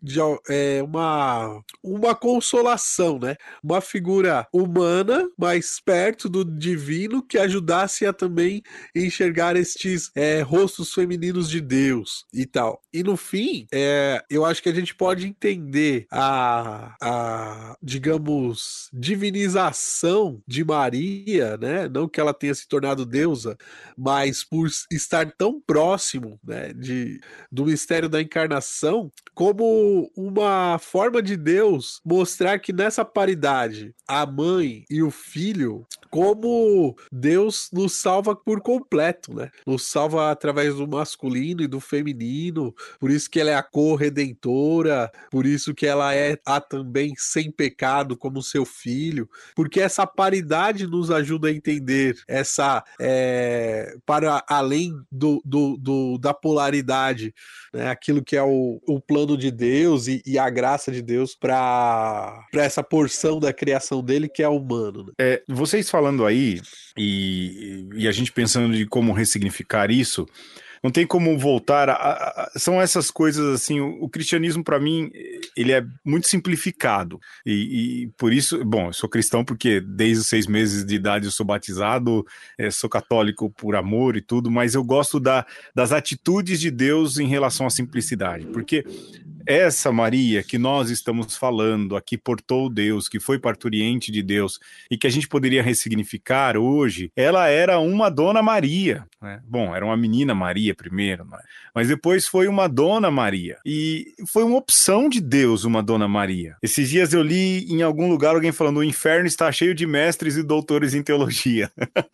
uma consolação, né? Uma figura humana, mais perto do divino, que ajudasse a também enxergar estes rostos femininos de Deus e tal. E no fim, eu acho que a gente pode entender a digamos, divinização de Maria, né? Não que ela tenha se tornado deusa, mas por estar tão próximo, né, do mistério da encarnação, como uma forma de Deus mostrar que nessa paridade, a mãe e o filho, como Deus nos salva por completo, né? Nos salva através do masculino e do feminino, por isso que ela é a corredentora, por isso que ela é a também sem pecado como seu filho, porque essa paridade nos ajuda a entender essa para além da polaridade, né? Aquilo que é o plano de Deus e e a graça de Deus para essa porção da criação dele que é humano, né? Vocês falando aí e a gente pensando de como ressignificar isso, não tem como voltar são essas coisas assim, o cristianismo para mim, ele é muito simplificado e por isso, bom, eu sou cristão porque desde os 6 meses de idade eu sou batizado, sou católico por amor e tudo, mas eu gosto das atitudes de Deus em relação à simplicidade, porque essa Maria que nós estamos falando, a que portou Deus, que foi parturiente de Deus e que a gente poderia ressignificar hoje, ela era uma Dona Maria, né? Bom, era uma menina Maria primeiro, né? Mas depois foi uma Dona Maria e foi uma opção de Deus uma Dona Maria. Esses dias eu li em algum lugar alguém falando: o inferno está cheio de mestres e doutores em teologia.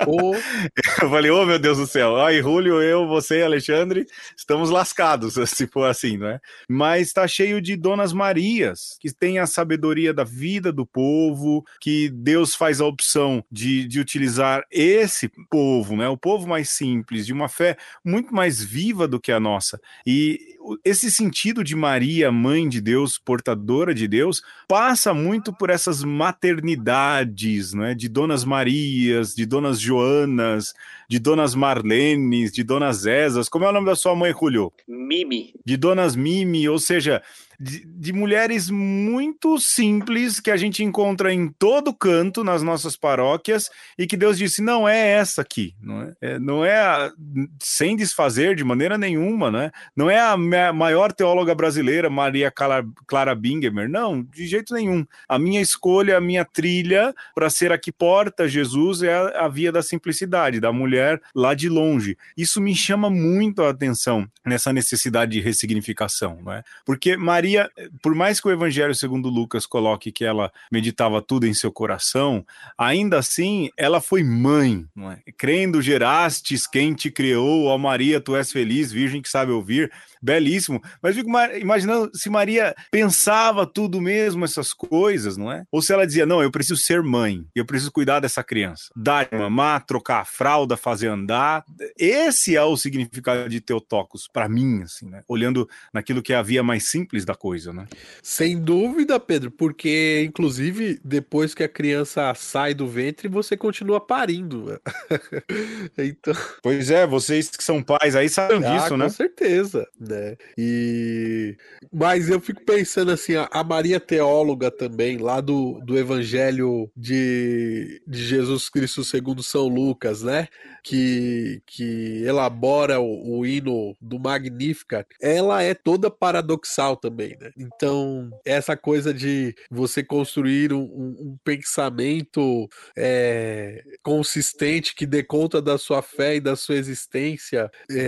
Eu falei, oh meu Deus do céu, aí Julio, eu, você e Alexandre estamos lascados, se for assim, não é? Mas está cheio de Donas Marias, que têm a sabedoria da vida do povo, que Deus faz a opção de utilizar esse povo, né? O povo mais simples, de uma fé muito mais viva do que a nossa. E esse sentido de Maria, mãe de Deus, portadora de Deus, passa muito por essas maternidades, né? De Donas Marias, de Donas Joanas, de Donas Marlenes, de Donas Ezas. Como é o nome da sua mãe, Julio? Mimi. De Donas Mimi, ou seja, de mulheres muito simples que a gente encontra em todo canto nas nossas paróquias e que Deus disse, não é essa aqui, não é sem desfazer de maneira nenhuma, né? Não é a maior teóloga brasileira, Maria Clara Bingemer, não, de jeito nenhum. A minha escolha, a minha trilha para ser a que porta Jesus é a via da simplicidade, da mulher lá de longe. Isso me chama muito a atenção nessa necessidade de ressignificação, não é? Porque Maria, por mais que o Evangelho segundo Lucas coloque que ela meditava tudo em seu coração, ainda assim ela foi mãe, não é? Crendo gerastes quem te criou, ó Maria, tu és feliz, virgem que sabe ouvir, belíssimo, mas fico imaginando se Maria pensava tudo mesmo essas coisas, não é? Ou se ela dizia, não, eu preciso ser mãe, eu preciso cuidar dessa criança, dar de mamar, trocar a fralda, fazer andar. Esse é o significado de Theotokos para mim, assim, né? Olhando naquilo que é a via mais simples da coisa, né? Sem dúvida, Pedro, porque inclusive depois que a criança sai do ventre, você continua parindo. Então... Pois é, vocês que são pais aí sabem disso, né? Com certeza, né? Mas eu fico pensando assim, a Maria teóloga também, lá do Evangelho de Jesus Cristo segundo São Lucas, né? Que elabora o hino do Magnificat, ela é toda paradoxal também, né? Então, essa coisa de você construir um pensamento consistente que dê conta da sua fé e da sua existência,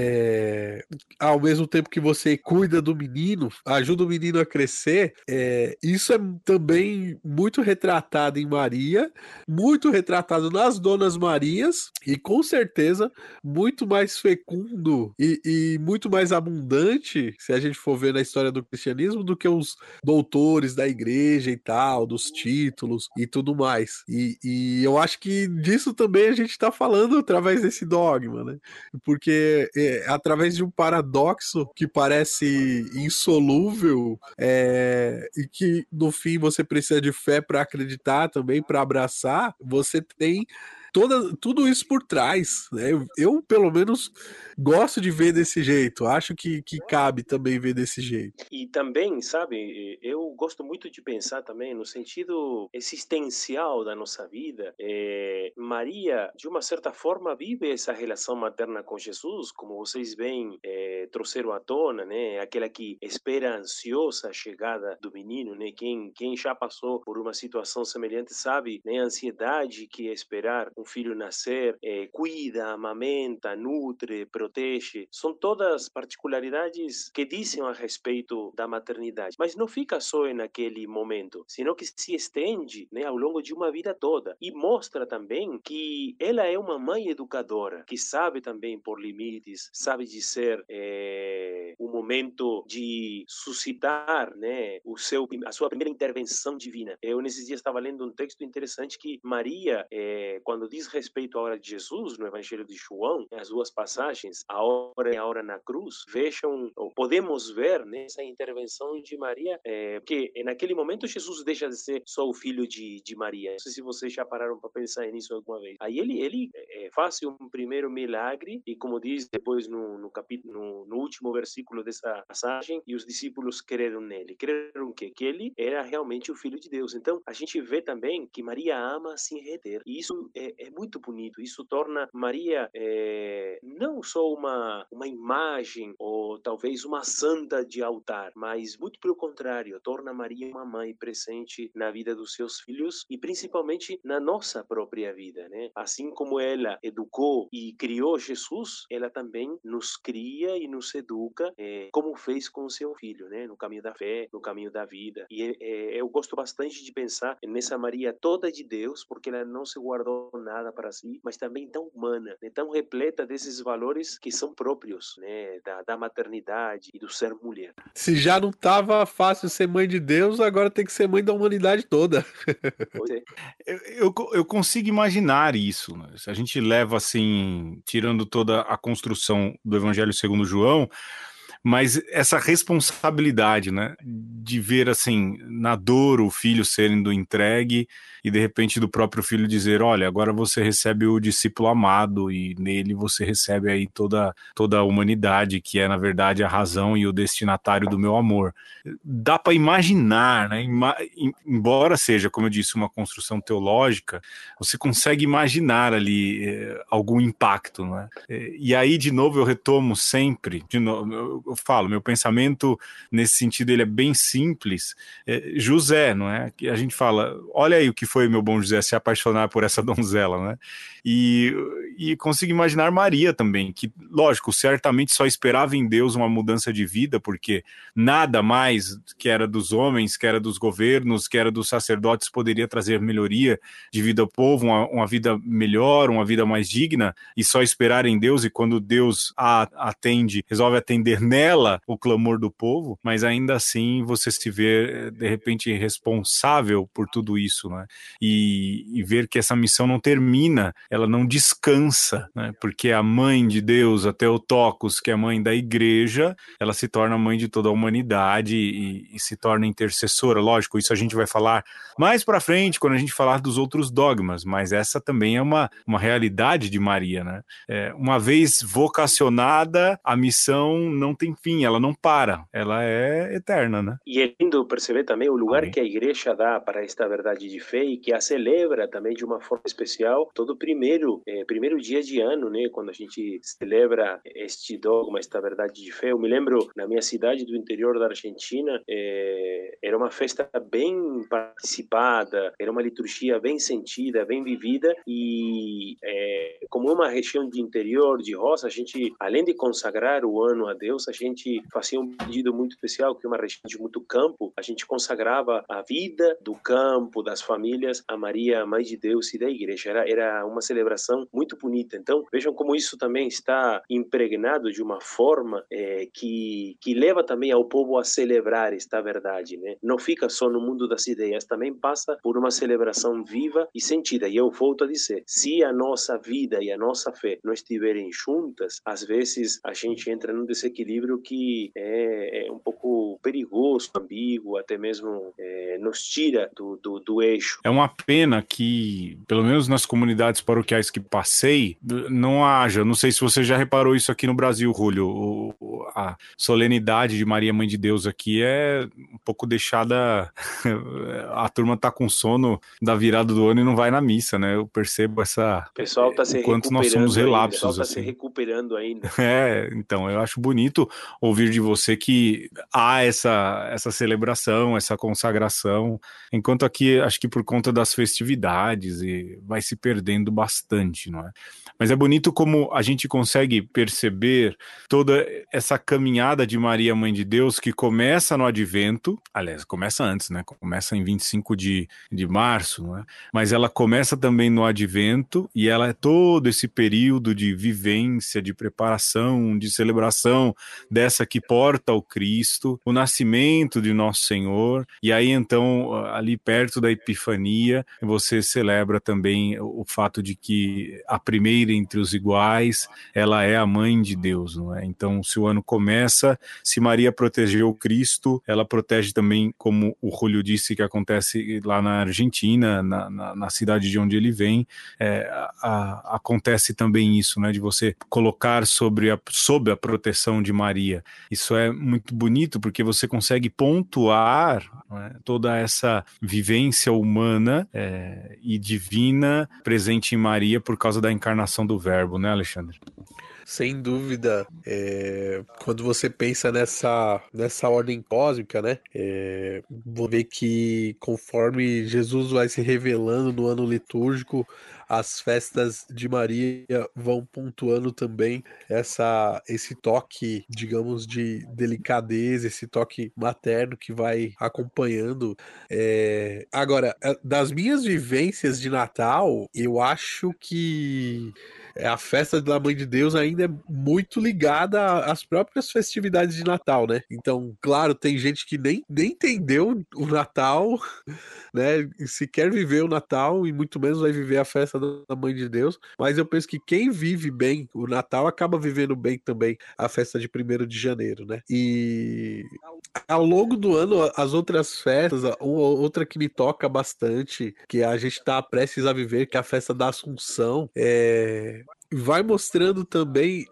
ao mesmo tempo que você cuida do menino, ajuda o menino a crescer, isso é também muito retratado em Maria, muito retratado nas Donas Marias, e com certeza muito mais fecundo e muito mais abundante, se a gente for ver na história do cristianismo, do que os doutores da igreja e tal, dos títulos e tudo mais. E eu acho que disso também a gente está falando através desse dogma, né? Porque através de um paradoxo que parece insolúvel, e que no fim você precisa de fé para acreditar também, para abraçar, você tem tudo isso por trás, né? Eu, pelo menos, gosto de ver desse jeito. Acho que cabe também ver desse jeito. E também, sabe, eu gosto muito de pensar também no sentido existencial da nossa vida. Maria, de uma certa forma, vive essa relação materna com Jesus, como vocês bem trouxeram à tona, né? Aquela que espera ansiosa a chegada do menino, né? Quem já passou por uma situação semelhante sabe, né? A ansiedade que é esperar um filho nascer, cuida, amamenta, nutre, protege, são todas particularidades que dizem a respeito da maternidade, mas não fica só naquele momento, senão que se estende, né, ao longo de uma vida toda e mostra também que ela é uma mãe educadora, que sabe também pôr limites, sabe dizer o momento de suscitar, né, a sua primeira intervenção divina. Eu nesses dias estava lendo um texto interessante que Maria, quando diz respeito à hora de Jesus, no Evangelho de João, as duas passagens, a hora e a hora na cruz, vejam, podemos ver nessa intervenção de Maria, que naquele momento Jesus deixa de ser só o filho de Maria. Não sei se vocês já pararam para pensar nisso alguma vez. Aí ele faz um primeiro milagre, e como diz depois no capítulo, no último versículo dessa passagem, e os discípulos creram nele. Creram que ele era realmente o filho de Deus. Então, a gente vê também que Maria ama se render. E isso é muito bonito. Isso torna Maria não só uma imagem ou talvez uma santa de altar, mas muito pelo contrário, torna Maria uma mãe presente na vida dos seus filhos e principalmente na nossa própria vida, né? Assim como ela educou e criou Jesus, ela também nos cria e nos educa, como fez com o seu filho, né? No caminho da fé, no caminho da vida. E eu gosto bastante de pensar nessa Maria toda de Deus, porque ela não se guardou nada para si, mas também tão humana, né? Tão repleta desses valores que são próprios, né? Da maternidade e do ser mulher. Se já não estava fácil ser mãe de Deus, agora tem que ser mãe da humanidade toda. Pois é. Eu consigo imaginar isso, né? Se a gente leva assim, tirando toda a construção do Evangelho segundo João, mas essa responsabilidade, né, de ver assim, na dor o filho sendo entregue e de repente do próprio filho dizer, olha, agora você recebe o discípulo amado e nele você recebe aí toda a humanidade, que é na verdade a razão e o destinatário do meu amor. Dá para imaginar, né, embora seja, como eu disse, uma construção teológica, você consegue imaginar ali algum impacto, né? E aí de novo eu retomo sempre, de novo, eu falo, meu pensamento nesse sentido ele é bem simples. José, não é? Que a gente fala, olha aí o que foi meu bom José se apaixonar por essa donzela, né? E consigo imaginar Maria também, que, lógico, certamente só esperava em Deus uma mudança de vida, porque nada mais que era dos homens, que era dos governos, que era dos sacerdotes poderia trazer melhoria de vida ao povo, uma vida melhor, uma vida mais digna, e só esperar em Deus, e quando Deus a atende, resolve atender nela o clamor do povo, mas ainda assim você se vê de repente responsável por tudo isso, né? E ver que essa missão não termina, ela não descansa, né? Porque a mãe de Deus, a Theotokos, que é a mãe da igreja, ela se torna mãe de toda a humanidade e se torna intercessora. Lógico, isso a gente vai falar mais para frente quando a gente falar dos outros dogmas, mas essa também é uma realidade de Maria, né? Uma vez vocacionada, a missão não tem fim, ela não para, ela é eterna, né? E é lindo perceber também o lugar Amém. que a igreja dá para esta verdade de fé e que a celebra também de uma forma especial todo primeiro dia de ano, né? Quando a gente celebra este dogma, esta verdade de fé. Eu me lembro, na minha cidade do interior da Argentina, era uma festa bem participada, era uma liturgia bem sentida, bem vivida e como é uma região de interior, de roça, a gente, além de consagrar o ano a Deus, a gente fazia um pedido muito especial, que é uma região de muito campo, a gente consagrava a vida do campo, das famílias, a Maria, a Mãe de Deus e da igreja. Era uma celebração muito bonita. Então, vejam como isso também está impregnado de uma forma que leva também ao povo a celebrar esta verdade, né? Não fica só no mundo das ideias, também passa por uma celebração viva e sentida. E eu volto a dizer, se a nossa vida e a nossa fé não estiverem juntas, às vezes a gente entra num desequilíbrio que é um pouco perigoso, ambíguo, até mesmo nos tira do eixo. É uma pena que, pelo menos nas comunidades paroquiais que passei, não haja, não sei se você já reparou isso aqui no Brasil, Julio, a solenidade de Maria Mãe de Deus aqui é um pouco deixada, a turma tá com sono da virada do ano e não vai na missa, né? Eu percebo O pessoal tá se quanto nós somos relapsos, ainda. O pessoal tá assim. se recuperando ainda. Então, eu acho bonito ouvir de você que há essa celebração, essa consagração, enquanto aqui, acho que por conta das festividades, e vai se perdendo bastante, não é? Mas é bonito como a gente consegue perceber toda essa caminhada de Maria, Mãe de Deus, que começa no Advento, aliás, começa antes, né? Começa em 25 de março, né? Mas ela começa também no Advento e ela é todo esse período de vivência, de preparação, de celebração dessa que porta o Cristo, o nascimento de Nosso Senhor, e aí então, ali perto da Epifania, você celebra também o fato de que a primeira entre os iguais, ela é a Mãe de Deus, não é? Então, se o ano começa, se Maria protegeu o Cristo, ela protege também, como o Julio disse, que acontece lá na Argentina, na cidade de onde ele vem, acontece também isso, né, de você colocar sob a proteção de Maria. Isso é muito bonito, porque você consegue pontuar, né, toda essa vivência humana e divina presente em Maria por causa da encarnação do Verbo, né, Alexandre? Sem dúvida, quando você pensa nessa ordem cósmica, né? Vou ver que conforme Jesus vai se revelando no ano litúrgico, as festas de Maria vão pontuando também esse toque, digamos, de delicadeza, esse toque materno que vai acompanhando. Agora, das minhas vivências de Natal, eu acho que a festa da Mãe de Deus ainda é muito ligada às próprias festividades de Natal, né? Então, claro, tem gente que nem entendeu o Natal, né? E sequer viveu o Natal e muito menos vai viver a festa da Mãe de Deus. Mas eu penso que quem vive bem o Natal acaba vivendo bem também a festa de 1º de janeiro, né? E ao longo do ano, as outras festas, outra que me toca bastante, que a gente está prestes a viver, que é a festa da Assunção, vai mostrando também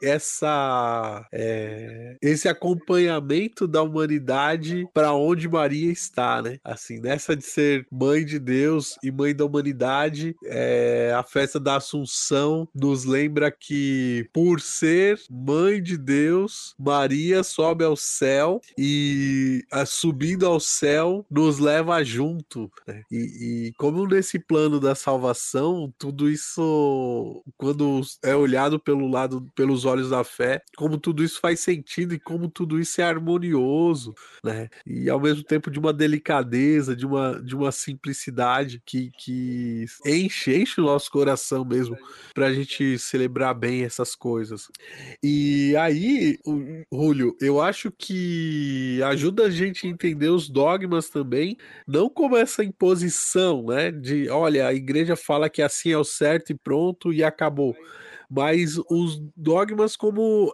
esse acompanhamento da humanidade para onde Maria está, né? Assim, nessa de ser mãe de Deus e mãe da humanidade, a festa da Assunção nos lembra que, por ser mãe de Deus, Maria sobe ao céu e, subindo ao céu, nos leva junto, né? E como nesse plano da salvação, tudo isso, quando é olhado pelos olhos da fé, como tudo isso faz sentido e como tudo isso é harmonioso, né? E ao mesmo tempo de uma delicadeza, de uma simplicidade que enche o nosso coração mesmo, para a gente celebrar bem essas coisas. E aí, Julio, eu acho que ajuda a gente a entender os dogmas também, não como essa imposição, né? De, olha, a igreja fala que assim é o certo e pronto e acabou. Mas os dogmas como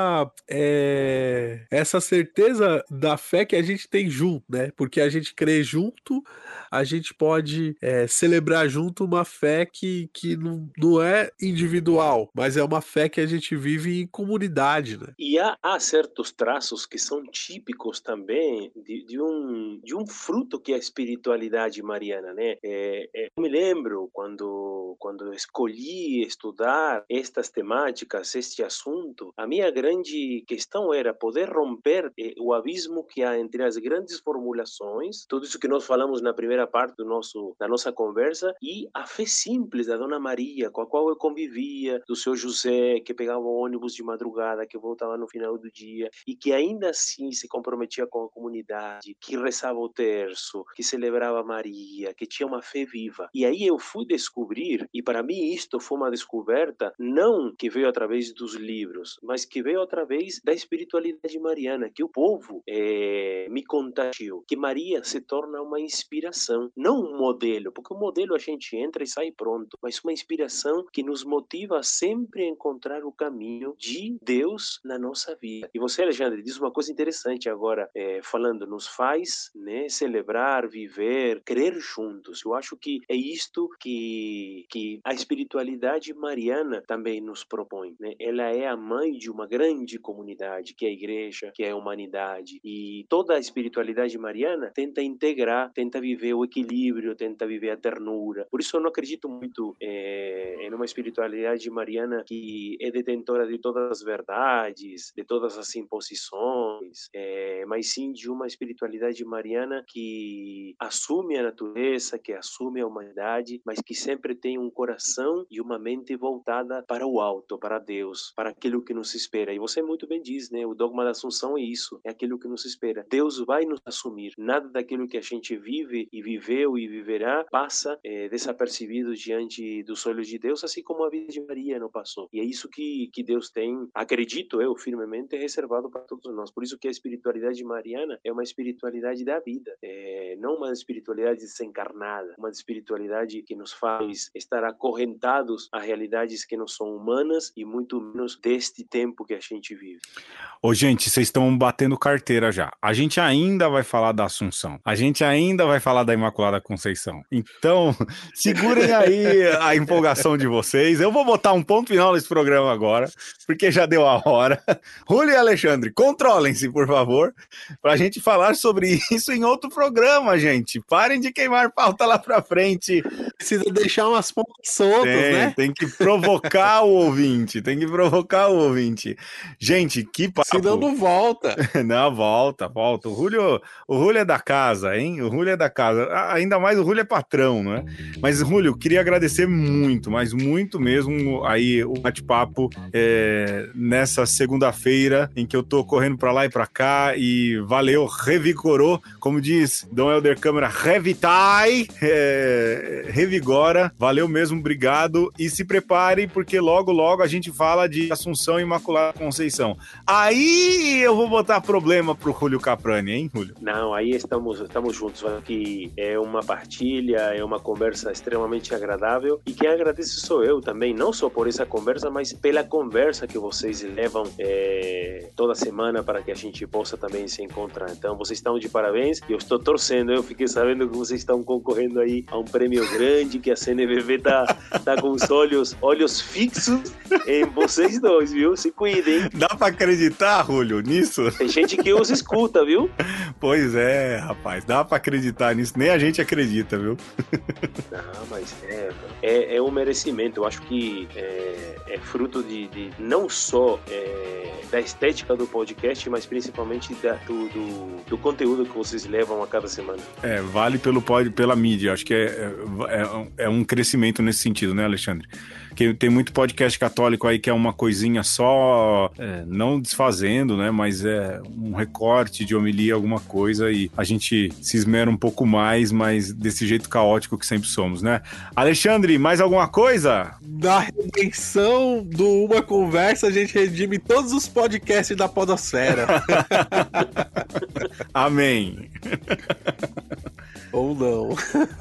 essa certeza da fé que a gente tem junto, né? Porque a gente crê junto, a gente pode celebrar junto uma fé que não é individual, mas é uma fé que a gente vive em comunidade, né? E há certos traços que são típicos também de um fruto que é a espiritualidade mariana, né? Eu me lembro quando escolhi estudar estas temáticas, este assunto, a minha grande questão era poder romper o abismo que há entre as grandes formulações, tudo isso que nós falamos na primeira parte da nossa conversa, e a fé simples da Dona Maria, com a qual eu convivia, do seu José, que pegava o ônibus de madrugada, que voltava no final do dia, e que ainda assim se comprometia com a comunidade, que rezava o terço, que celebrava Maria, que tinha uma fé viva. E aí eu fui descobrir, e para mim isto foi uma descoberta, não que veio através dos livros, mas que veio através da espiritualidade mariana, que o povo me contagiou, que Maria se torna uma inspiração, não um modelo, porque o modelo a gente entra e sai pronto, mas uma inspiração que nos motiva sempre a encontrar o caminho de Deus na nossa vida. E você, Alexandre, diz uma coisa interessante agora, falando, nos faz, né, celebrar, viver, crer juntos. Eu acho que é isto que a espiritualidade mariana também nos propõe, né? Ela é a mãe de uma grande comunidade, que é a igreja, que é a humanidade. E toda a espiritualidade mariana tenta integrar, tenta viver o equilíbrio, tenta viver a ternura. Por isso eu não acredito muito em uma espiritualidade mariana que é detentora de todas as verdades, de todas as imposições, mas sim de uma espiritualidade mariana que assume a natureza, que assume a humanidade, mas que sempre tem um coração e uma mente voltada para o alto, para Deus, para aquilo que nos espera. E você muito bem diz, né? O dogma da Assunção é isso, é aquilo que nos espera. Deus vai nos assumir. Nada daquilo que a gente vive e viveu e viverá passa desapercebido diante dos olhos de Deus, assim como a vida de Maria não passou. E é isso que Deus tem, acredito eu firmemente, reservado para todos nós. Por isso que a espiritualidade mariana é uma espiritualidade da vida, não uma espiritualidade desencarnada, uma espiritualidade que nos faz estar acorrentados a realidades que não são humanas e muito menos deste tempo que a gente vive. Ô, gente, vocês estão batendo carteira já. A gente ainda vai falar da Assunção. A gente ainda vai falar da Imaculada Conceição. Então, segurem aí a empolgação de vocês. Eu vou botar um ponto final nesse programa agora, porque já deu a hora. Júlio e Alexandre, controlem-se, por favor, pra gente falar sobre isso em outro programa, gente. Parem de queimar pauta lá pra frente. Precisa deixar umas pontas soltas, né? Tem que provocar o ouvinte. Tem que provocar o ouvinte. Gente, que papo. Senão não volta. Não, volta. O Júlio é da casa, hein? O Júlio é da casa. Ainda mais o Júlio é patrão, não é? Mas, Júlio, queria agradecer muito, mas muito mesmo aí o bate-papo nessa segunda-feira em que eu tô correndo pra lá e pra cá e valeu, revigorou, como diz Dom Helder Câmara, revitai, revigora, valeu mesmo, obrigado e se prepare porque logo a gente fala de Assunção e Imaculada Conceição. Aí eu vou botar problema pro Júlio Caprani, hein, Júlio? Não, aí estamos juntos, que é uma partilha, é uma conversa extremamente agradável e quem agradece sou eu também, não só por essa conversa, mas pela conversa que vocês levam toda semana para que a gente possa também se encontrar. Então vocês estão de parabéns e eu estou torcendo, eu fiquei sabendo que vocês estão concorrendo aí a um prêmio grande, que a CNBB tá com os olhos fixos em vocês dois, viu? Se cuidem. Dá pra acreditar, Júlio, nisso? Tem gente que os escuta, viu? Pois é, rapaz, dá pra acreditar nisso, nem a gente acredita, viu? Não, mas é um merecimento, eu acho que é fruto de não só da estética do podcast, mas principalmente do conteúdo que vocês levam a cada semana. Vale pela mídia, acho que é um crescimento nesse sentido, né, Alexandre? Que tem muito podcast católico aí que é uma coisinha só, não desfazendo, né, mas é um recorte de homilia, alguma coisa, e a gente se esmera um pouco mais, mas desse jeito caótico que sempre somos, né? Alexandre, mais alguma coisa? Na redenção do Uma Conversa, a gente redime todos os podcasts da podosfera. Amém. Ou não.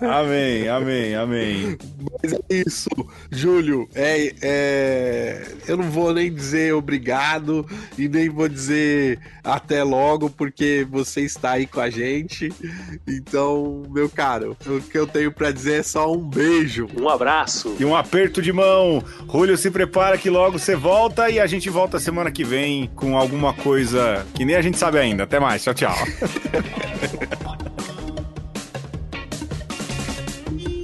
Amém. Mas é isso, Júlio. Eu não vou nem dizer obrigado e nem vou dizer até logo, porque você está aí com a gente. Então, meu caro, o que eu tenho pra dizer é só um beijo. Um abraço. E um aperto de mão. Júlio, se prepara que logo você volta e a gente volta semana que vem com alguma coisa que nem a gente sabe ainda. Até mais. Tchau.